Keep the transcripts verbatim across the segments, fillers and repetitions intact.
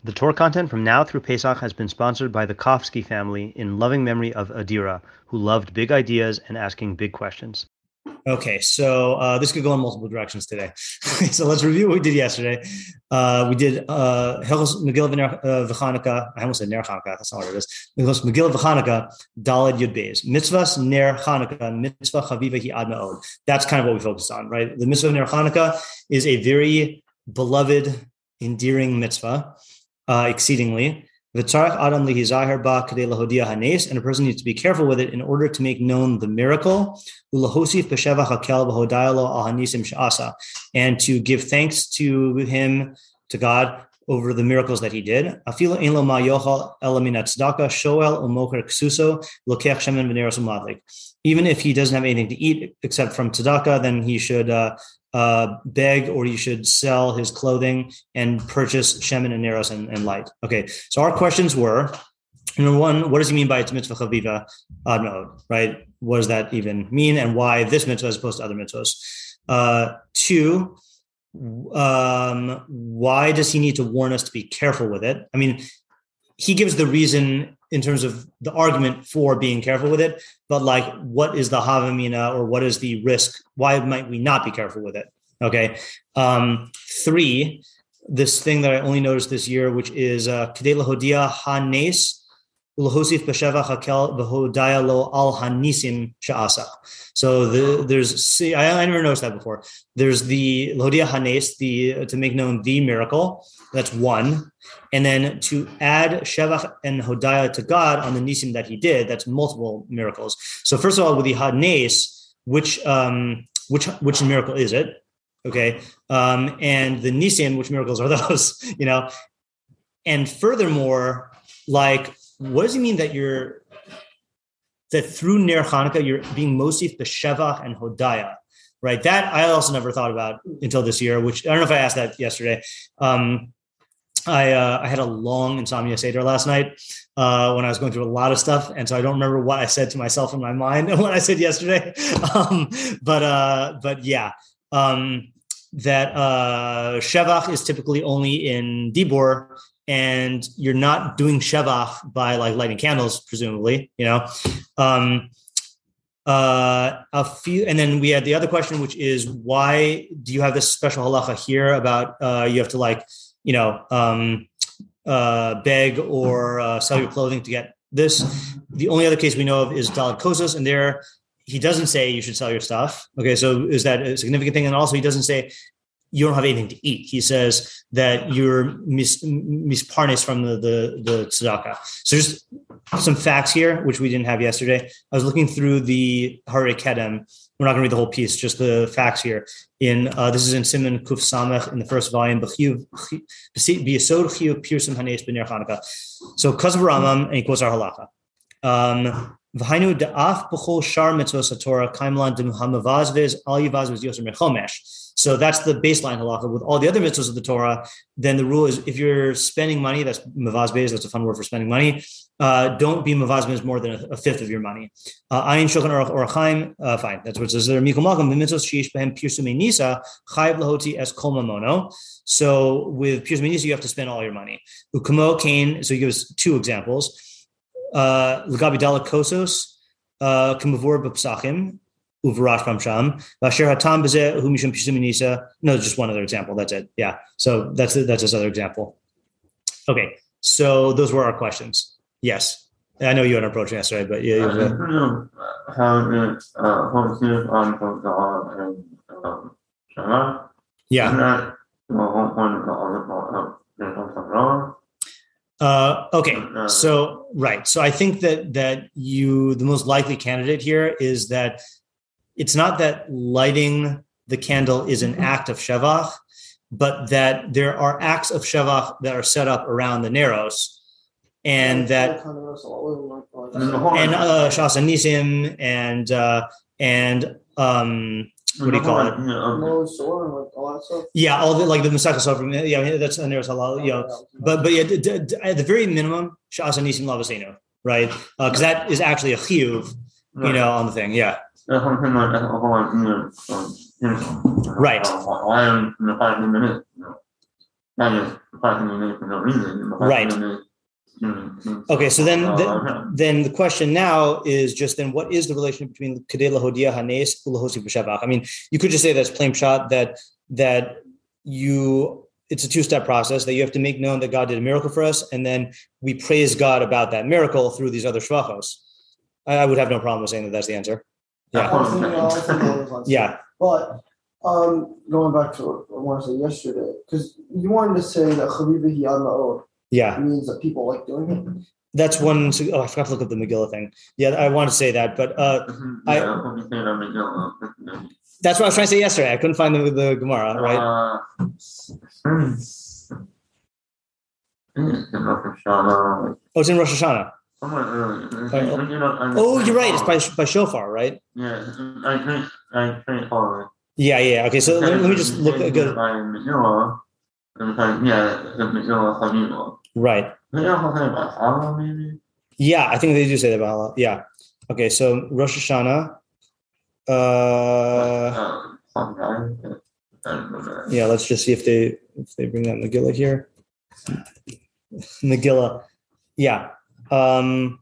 The Torah content from now through Pesach has been sponsored by the Kofsky family in loving memory of Adira, who loved big ideas and asking big questions. Okay, so uh, this could go in multiple directions today. So let's review what we did yesterday. Uh, we did uh, Hilchos Megillah v'Chanukah. I almost said Ner Chanukah. That's not what it is. Hilchos Megillah v'Chanukah, Daled Yud Beis. Mitzvahs Ner Chanukah, Mitzvah Chaviva Hi Ad Ma'od. That's kind of what we focused on, right? The Mitzvah of Ner Chanukah is a very beloved, endearing mitzvah, uh, exceedingly. Adam ba hanes, and a person needs to be careful with it in order to make known the miracle, and to give thanks to him, to God, over the miracles that he did. Even if he doesn't have anything to eat except from tzedakah, then he should uh, uh, beg, or you should sell his clothing and purchase shemen and neros and, and light. Okay, so our questions were, number one, what does he mean by it's mitzvah chaviva ad ma'od, right? What does that even mean, and why this mitzvah as opposed to other mitzvahs? Uh, two, um, why does he need to warn us to be careful with it? I mean, he gives the reason in terms of the argument for being careful with it, but like, what is the havamina, or what is the risk? Why might we not be careful with it? Okay. Um, three, this thing that I only noticed this year, which is Kedei lahodia hanes ulahosif b'sheva hakel v'hodaya lo al hanisim sha'asa. So the, there's, see, I, I never noticed that before. There's the lahodia hanes, the to make known the miracle. That's one. And then to add Shevach and Hodaya to God on the Nisim that he did, that's multiple miracles. So first of all, with the Hanes, which um, which which miracle is it? Okay. Um, and the Nisim, which miracles are those? You know? And furthermore, like, what does it mean that you're, that through Ner Chanukah, you're being Mosif the Shevach and Hodaya? Right. That I also never thought about until this year, which I don't know if I asked that yesterday. Um, I uh, I had a long insomnia seder last night uh, when I was going through a lot of stuff, and so I don't remember what I said to myself in my mind and what I said yesterday. Um, but uh, but yeah, um, that uh, shevach is typically only in dibur, and you're not doing shevach by like lighting candles, presumably, you know. Um, uh, a few, and then we had the other question, which is, why do you have this special halacha here about uh, you have to like, you know, um, uh, beg or uh, sell your clothing to get this? The only other case we know of is Daled Kosos, and there he doesn't say you should sell your stuff. Okay, so is that a significant thing? And also he doesn't say you don't have anything to eat. He says that you're mis- misparnes from the, the, the tzedakah. So just some facts here, which we didn't have yesterday. I was looking through the Harei Kedem. We're not going to read the whole piece, just the facts here. In uh, this is in Siman Kuf Samech in the first volume. So because of Rambam, and he quotes our halacha. Um, V'hainu da'af b'chol shar mitzvos haTorah kaimlan d'hamavazvez al yivazvez yoser mechomesh. So that's the baseline halacha. With all the other mitzvahs of the Torah, then the rule is if you're spending money, that's mavazbez, that's a fun word for spending money, uh, don't be mavazbez more than a, a fifth of your money. Ayin shulchan aruch orachaim, uh, fine, that's what it says there. Mikol malkam, the mitzvahs sheish behem pirsumei nisa, chayiv lahoti es kol mamono. So with pirsumei nisa, you have to spend all your money. Ukamo kain, so he gives two examples. L'gabi daled kosos, kamavur b'psachim, Uvarash Pamsham, Vasher Hatam Bezeh, Humishum Pisuminisa. No, just one other example. That's it. Yeah. So that's that's his other example. Okay. So those were our questions. Yes. I know you had an approach yesterday, but yeah. You yeah. Uh, okay. So right. So I think that that you the most likely candidate here is that it's not that lighting the candle is an act of shevach, but that there are acts of shevach that are set up around the neros, and that and uh, Shas Nisim and uh, and um, what do you call it? Yeah, all the like the Masechah Sofrim. Yeah, that's a neros halal. You know, but but yeah, d- d- d- at the very minimum, Shas Nisim lavasenu, right? Because uh, that is actually a chiyuv, you know, on the thing. Yeah. Right. that is practically made for no reason. Right. Mm-hmm. Okay, so then the, then the question now is just then what is the relationship between Kedei Lahodia Hanes Ulahosi B'Shavach? I mean, you could just say that's plain shot that that you it's a two-step process that you have to make known that God did a miracle for us, and then we praise God about that miracle through these other shvachos. I, I would have no problem with saying that that's the answer. Yeah. I was thinking, I was thinking it was Yeah. But um, going back to what I wanted to say yesterday, because you wanted to say that Chavivi Yad Ma'od Yeah. means that people like doing it. That's one. Oh, I forgot to look up the Megillah thing. Yeah, I want to say that, but uh, I. That's what I was trying to say yesterday. I couldn't find the, the Gemara, right? Uh, oh, it's in Rosh Hashanah. Uh, oh, you're right. It's by by shofar, right? Yeah, I think I think oh. Yeah, yeah. Okay, so let, let me just look at good. Right. Yeah, I think they do say that about Allah. Yeah. Okay, so Rosh Hashanah. Uh, yeah, let's just see if they if they bring that Megillah here. Megillah. Yeah. Um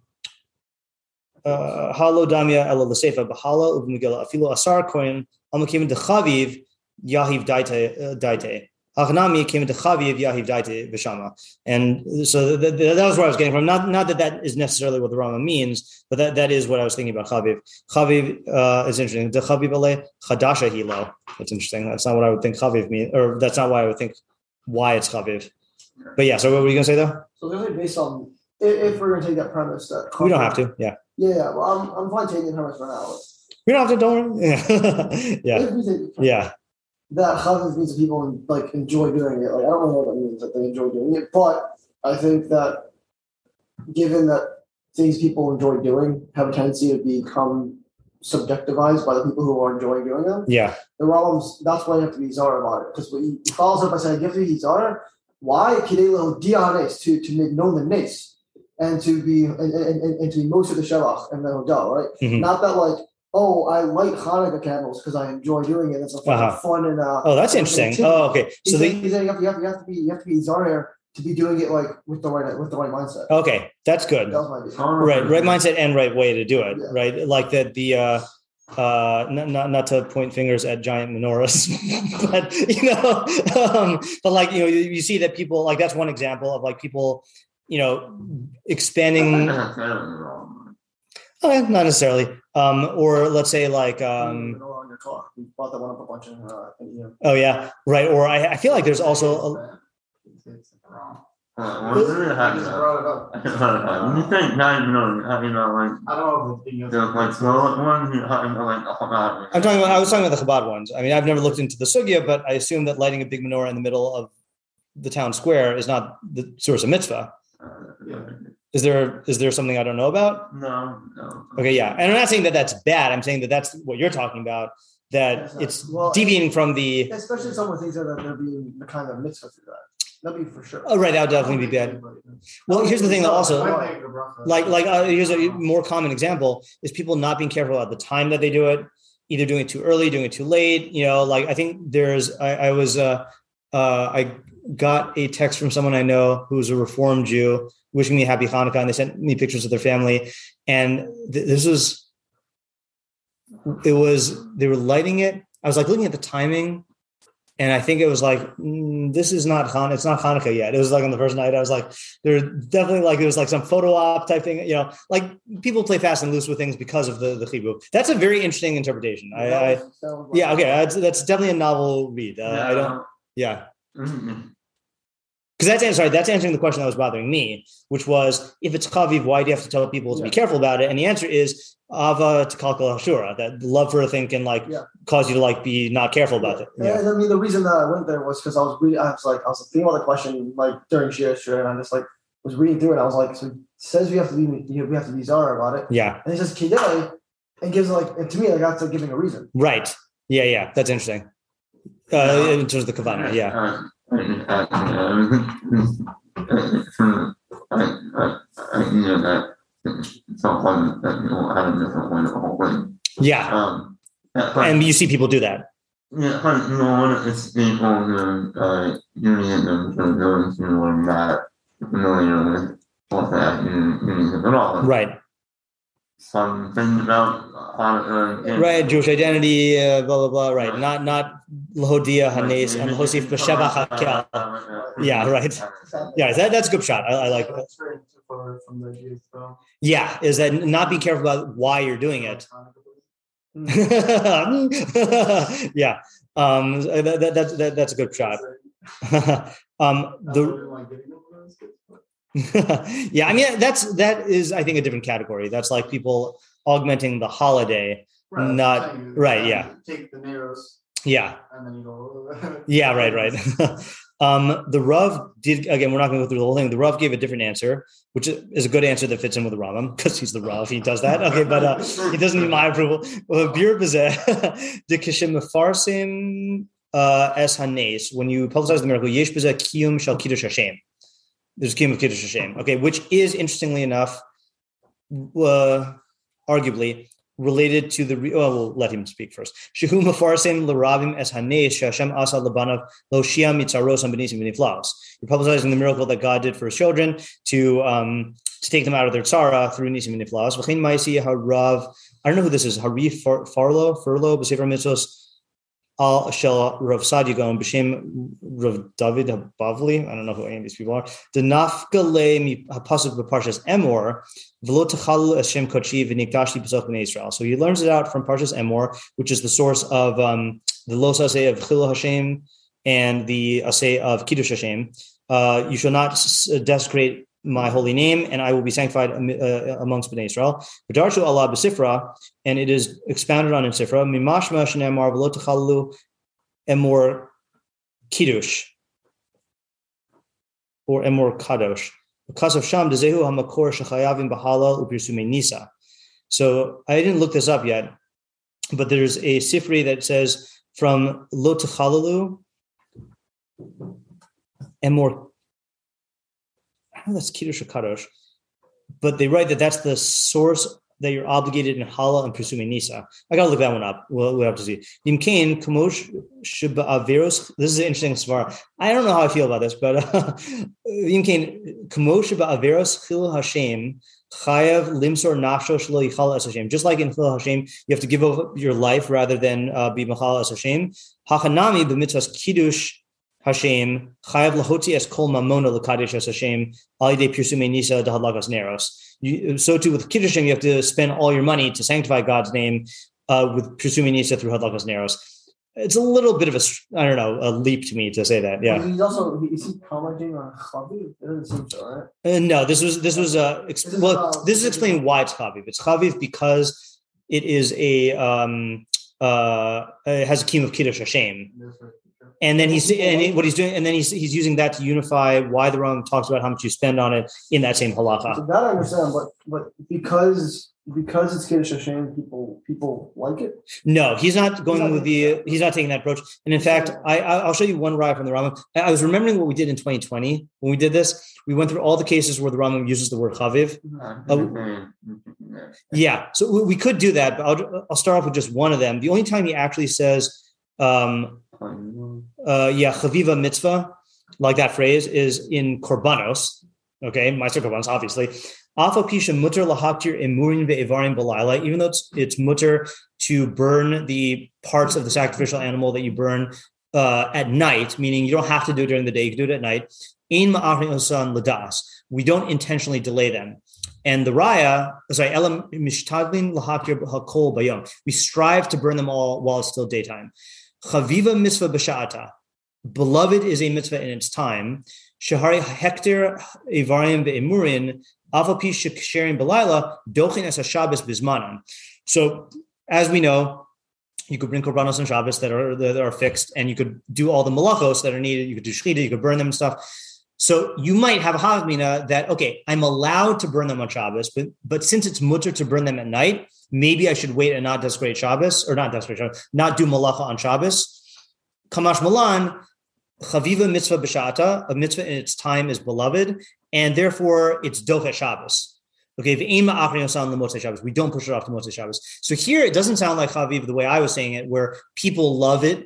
Halo Damia Ela L'Seifa B'Hala Uv Megillah Afilo Asar Kohen Amakim Dechaviv Yahiv Daite Daite. Hachanami came into Chaviv Yahiv Daite V'Shama. And so that, that was where I was getting from. Not, not that that is necessarily what the Rama means, but that, that is what I was thinking about Chaviv. Chaviv uh, is interesting. The Chaviv Ale Chadasha Hilo. That's interesting. That's not what I would think Chaviv means, or that's not why I would think why it's Chaviv. But yeah, so what were you going to say though? So really based on, if, if we're going to take that premise that Chaviv, we don't have to, yeah. Yeah, yeah. Well, I'm, I'm fine taking the premise for now. We don't have to, don't worry. Yeah. Yeah. Yeah. That Chaviv means that people like enjoy doing it. Like I don't know what that means that they enjoy doing it, but I think that given that things people enjoy doing have a tendency to become subjectivized by the people who are enjoying doing them. Yeah. The Rambam's that's why you have to be zara about it, because he, he follows up by saying, "Give me zara." Why Kidei Dianes to to make known the nace and to be and, and, and, and to be most of the shalach and the hodal, right? Mm-hmm. Not that like. Oh, I light Hanukkah candles because I enjoy doing it. It's a fun, uh-huh. fun and uh, oh, that's interesting. Oh, okay. So they, you, have, you, have, you have to be you have to be zara to be doing it like with the right with the right mindset. Okay, that's good. That was my right, right mindset and right way to do it. Yeah. Right, like that. The uh, uh, not, not not to point fingers at giant menorahs, but you know, um, but like you know, you, you see that people like that's one example of like people, you know, expanding. Okay, not necessarily. Um, or let's say like um, oh yeah, right. Or I, I feel like there's also a, Uh, what's really happening? You think now you know, you know, like I don't know, the like slow one, like I'm talking about. I was talking about the Chabad ones. I mean, I've never looked into the sugya, but I assume that lighting a big menorah in the middle of the town square is not the source of mitzvah. Uh, yeah. Is there is there something I don't know about? No, no. Okay, yeah, and I'm not saying that that's bad. I'm saying that that's what you're talking about. That Exactly. it's Well, deviating from the. Especially someone thinks that they're being the kind of mitzvah through that. That'd be for sure. Oh, right, that would definitely be bad. Well, here's the thing that also, like, like uh, here's a more common example is people not being careful about the time that they do it, either doing it too early, doing it too late. You know, like I think there's, I, I was, uh, uh, I got a text from someone I know who's a Reformed Jew wishing me a happy Hanukkah, and they sent me pictures of their family, and th- this was, it was they were lighting it. I was like looking at the timing. And I think it was like, mm, this is not Han. It's not Hanukkah yet. It was like on the first night. I was like, there's definitely like, it was like some photo op type thing. You know, like people play fast and loose with things because of the, the chibuk. That's a very interesting interpretation. I, I yeah. Okay. That's, that's definitely a novel read. Uh, Yeah. I don't, yeah. Mm-hmm. Because that's answering, sorry, that's answering the question that was bothering me, which was, if it's chaviv, why do you have to tell people to Yeah. be careful about it? And the answer is ava tekalkal hashura, that love for a thing can like Yeah. cause you to like be not careful about it. Yeah. And I mean, the reason that I went there was because I was reading, I was like, I was thinking about the question like during Shia yesterday, and I just like was reading through it. And I was like, so it says we have to be, we have to be zara about it. Yeah. And it says kidei, and gives like, and to me, like that's like giving a reason. Right. Yeah. Yeah. That's interesting. Uh, Yeah. in terms of the kavana. Yeah. Uh, I, I, I, I, I knew that someone that you know had a different way of holding. Yeah. Um, And you see people do that. Yeah, but you want it's people who uh, using them for those who are not familiar with what that means at all. Right. Some things about how to uh, right, Jewish identity, uh, blah blah blah. Right, not not Lahodia Hanes and Hosif B'Sheva Hakel. Yeah, right. Yeah, that, that's a good shot. I, I like that. Yeah, is that not be careful about why you're doing it. yeah, um, that, that, that, that, that's a good shot. um, the yeah, I mean that's that is I think a different category. That's like people augmenting the holiday, right, not right. Yeah, take the Neros. Yeah, and then you go. yeah, right, right. um, the Rav did again. We're not going to go through the whole thing. The Rav gave a different answer, which is a good answer that fits in with the Rambam because he's the Rav. He does that. Okay, but uh, he doesn't need my approval. Bir b'zeh the kishim mefarsim es hanes when you publicize the miracle yesh b'zeh kiyum shel kiddush Hashem. There's kiyum of kiddush Hashem. Okay, which is interestingly enough, uh, arguably. Related to the, oh, we'll let him speak first. Shehu mafarsim l'ravim es haneis sh'Hashem asa l'banav lo shia mitzaros ambenisim v'niflaos. You're publicizing the miracle that God did for His children to um to take them out of their tzara through nisim v'niflaos. V'chein ma'isi harav. I don't know who this is. Harif Farlo Furlo b'sefer mitzvos al shel Rav Sadia Gaon b'shem Rav David Habavli. I don't know who any of these people are. The nafgale mi hapasuk b'parshas Emor. So he learns it out from Parshas Emor, which is the source of um, the Los Aseh of Chilul Hashem and the Aseh of Kiddush Hashem. Uh, you shall not desecrate my holy name, and I will be sanctified uh, amongst Bnei Israel. V'darshu Allah b'sifra, and it is expounded on in Sifra. Mimashma shenemar v'lo techalu Emor Kiddush or Emor Kadosh. Because of Sham, Dezehu Hamakor Shechayavim Bahala Upirsume Nisa. So I didn't look this up yet, but there's a Sifri that says from Lo Techalalu and more. I don't know that's Kiddush or Kadosh, but they write that that's the source that you're obligated in Hala and Pirsume Nisa. I gotta look that one up. We'll, we'll have to see. Yimkain Kamosh Shiba'averos. This is an interesting svara. I don't know how I feel about this, but Yimkain Kamosh Shiba'averos Chilul Hashem Chayav Limsor Nafsho Shlo Yichal Es Hashem. Just like in Chilul Hashem, you have to give up your life rather than uh, be Machal Es Hashem. Hachanami b'mitzvahs Kiddush Hashem Chayav Lahoti Es Kol Mamona L'Kadesh Es Hashem Alidei Pirsume Nisa Dahadlagas Neros. You, so too with Kiddushim, you have to spend all your money to sanctify God's name uh, with Pirsume Nisa through Hadlakas Neros. It's a little bit of a, I don't know, a leap to me to say that. Yeah. He's also, is he commenting on Chaviv? It doesn't seem so, right? Uh, no, this was, this was, uh, exp- well, about, this is explaining why it's Chaviv. It's Chaviv because it is a, um, uh, it has a kiyum of Kiddush Hashem. And then he's and he, what he's doing, and then he's he's using that to unify why the Rambam talks about how much you spend on it in that same halacha. So that I understand, but but because because it's Kiddush Hashem, people people like it. No, he's not going he's not with the. He's not taking that approach. And in fact, I I'll show you one raya from the Rambam. I was remembering what we did in twenty twenty when we did this. We went through all the cases where the Rambam uses the word chaviv. Uh, yeah, so we, we could do that, but I'll I'll start off with just one of them. The only time he actually says. Um, Uh, yeah, chaviva mitzvah, like that phrase, is in korbanos. Okay, meiser korbanos, obviously. Afa pisha mutter lahaktir emurin ve'evarim b'layla. Even though it's it's mutter to burn the parts of the sacrificial animal that you burn uh, at night, meaning you don't have to do it during the day; you can do it at night. Ein ma'achrin osan ladas. We don't intentionally delay them. And the raya, sorry, elam mishtadlin lahaktir hakol bayom. We strive to burn them all while it's still daytime. Chaviva mitzvah b'sha'ata. Beloved is a mitzvah in its time. Shahari hekter evarim ve'emurin avapi sheksherin b'layla dochin es haShabbos bizmanan. So, as we know, you could bring korbanos on Shabbos that are that are fixed, and you could do all the malachos that are needed. You could do shechita, you could burn them and stuff. So you might have a havmina that okay, I'm allowed to burn them on Shabbos, but but since it's mutter to burn them at night, maybe I should wait and not desecrate Shabbos, or not desecrate Shabbos, not do malacha on Shabbos. Kamash malan, chaviva mitzvah b'shata, a mitzvah in its time is beloved, and therefore it's docha Shabbos. Okay, Shabbos, we don't push it off to Motzei Shabbos. So here it doesn't sound like chaviv the way I was saying it, where people love it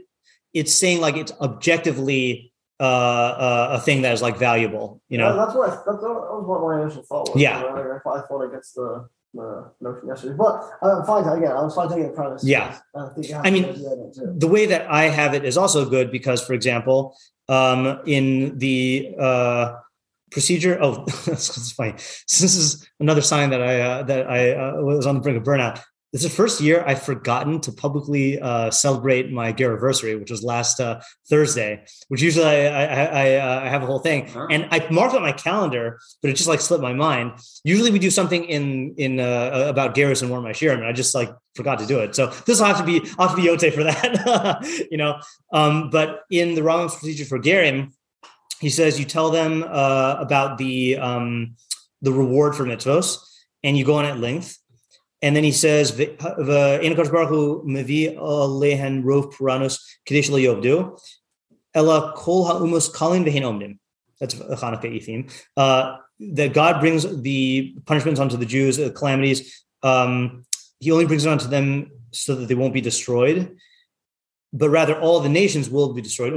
it's saying like it's objectively uh, uh, a thing that is like valuable, you know? Yeah, that's what I, that's what, that was what my initial thought was. Yeah. You know, like, I, I thought against the, the notion yesterday, but I'm fine again. I was fine taking the premise. Yeah. I, think I mean, the way that I have it is also good because, for example, um, in the uh, procedure, oh, that's funny. So this is another sign that I uh, that I uh, was on the brink of burnout. This is the first year I've forgotten to publicly uh, celebrate my Gariversary, which was last uh, Thursday, which usually I I, I, uh, I have a whole thing. Uh-huh. And I marked on my calendar, but it just like slipped my mind. Usually we do something in in uh, about Garrus and Warren my Shirim, and I just like forgot to do it. So this will have to be, I'll have to be Yote for that, you know. Um, but in the Rambam's procedure for Gerim, he says you tell them uh, about the um, the reward for mitzvos, and you go on at length. And then he says, "V'enakadosh Baruch Hu mevi alehen rov puranos kadesh lo yovdu, ela kol ha'umos kalin v'hein omdim." That's a Hanukkah theme. Uh, that God brings the punishments onto the Jews, the calamities. Um, he only brings it onto them so that they won't be destroyed, but rather all the nations will be destroyed.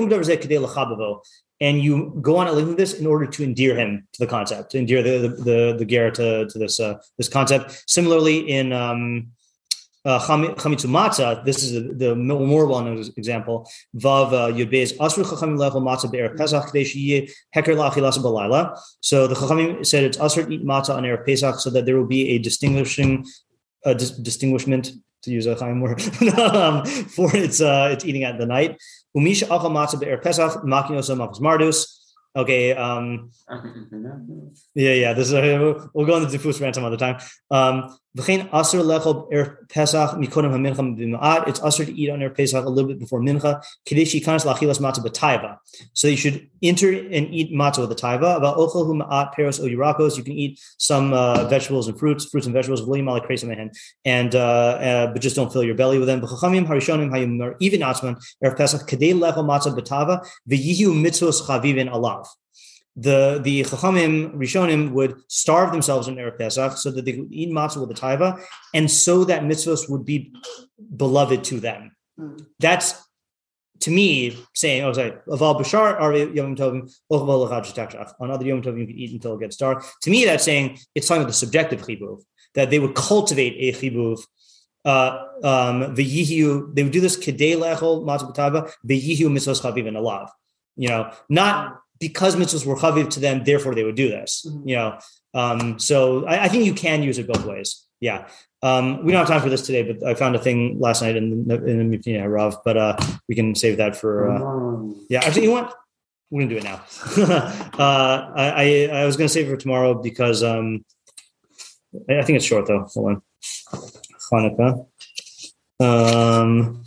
And you go on at length with this in order to endear him to the concept, to endear the the the, the Ger to, to this uh, this concept. Similarly, in um, uh, Chamitzu Matzah, this is the, the more well-known example. Vav Yud Beis Asru Chachamim Lechol Matzah Be'erev Pesach K'dei Sheyeh Heker La'achilas B'Layla. So the Chachamim said it's Asr to eat matzah on Erev Pesach so that there will be a distinguishing a dis- distinguishment, to use a Chaim word, um, for its uh, its eating at the night. Umisha achal matzah be'er pesach makinosa mafis mardus. Okay. Um, yeah, yeah. This is uh, we'll go into diffuse rant some other time. Um, V'chein asur lechol er pesach mikodem hamincha b'ma'at. It's asur to eat on er pesach a little bit before mincha. Kadesh yikanas lachilas matzah b'taiva. So you should enter and eat matzah with the taiva. About ochel hu ma'at peros o yirakos. You can eat some uh, vegetables and fruits, fruits and vegetables. V'lo yimalek kreis mehen. And uh, uh, but just don't fill your belly with them. V'chachamim harishonim hayum even atzman er pesach kadei lechol matzah b'taiva v'yihu mitzvos chavivin alav. The the Chachamim Rishonim would starve themselves in Erev Pesach so that they could eat matzah with the taiva, and so that mitzvahs would be beloved to them. Mm. That's, to me, saying, oh, sorry, Aval Bashar are Yom Tovim, on other Yom Tovim you can eat until it gets dark. To me, that's saying it's talking about the subjective chibuv, that they would cultivate a chibuv. Uh, um, the yihu, they would do this kedei lechol matzah b'taiva, the yihu mitzvahs chaviv and alav. You know, not because mitzvahs were chaviv to them, therefore they would do this, mm-hmm. you know. Um, so I, I think you can use it both ways. Yeah. Um, we don't have time for this today, but I found a thing last night in the in the Mipnei Rav, but uh, we can save that for. Uh, mm-hmm. Yeah, actually, you know what? We're gonna do it now. uh, I, I I was gonna save it for tomorrow because um, I think it's short though. Hold on, Hanukkah. Um.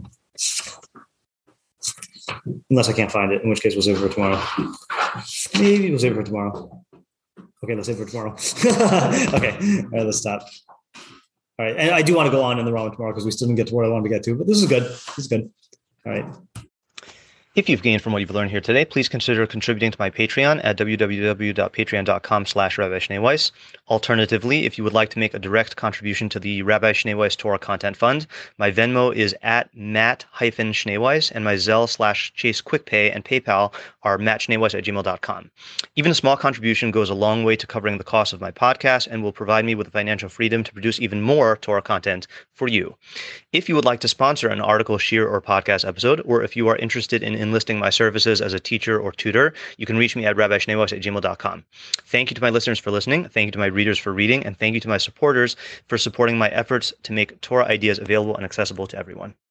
Unless I can't find it, in which case we'll save it for tomorrow. Maybe we'll save it for tomorrow. Okay, let's save it for tomorrow. Okay, all right, let's stop. All right, and I do want to go on in the wrong tomorrow because we still didn't get to where I wanted to get to, but this is good. This is good. All right. If you've gained from what you've learned here today, please consider contributing to my Patreon at www.patreon.com slash Rabbi Shnei Weiss. Alternatively, if you would like to make a direct contribution to the Rabbi Shnei Weiss Torah Content Fund, my Venmo is at Matt-Shnei Weiss, and my Zelle slash Chase QuickPay and PayPal are mattschneeweiss at gmail dot com. Even a small contribution goes a long way to covering the cost of my podcast and will provide me with the financial freedom to produce even more Torah content for you. If you would like to sponsor an article, shir, or podcast episode, or if you are interested in enlisting my services as a teacher or tutor, you can reach me at rabbi shnei weiss at gmail dot com. Thank you to my listeners for listening. Thank you to my readers for reading. And thank you to my supporters for supporting my efforts to make Torah ideas available and accessible to everyone.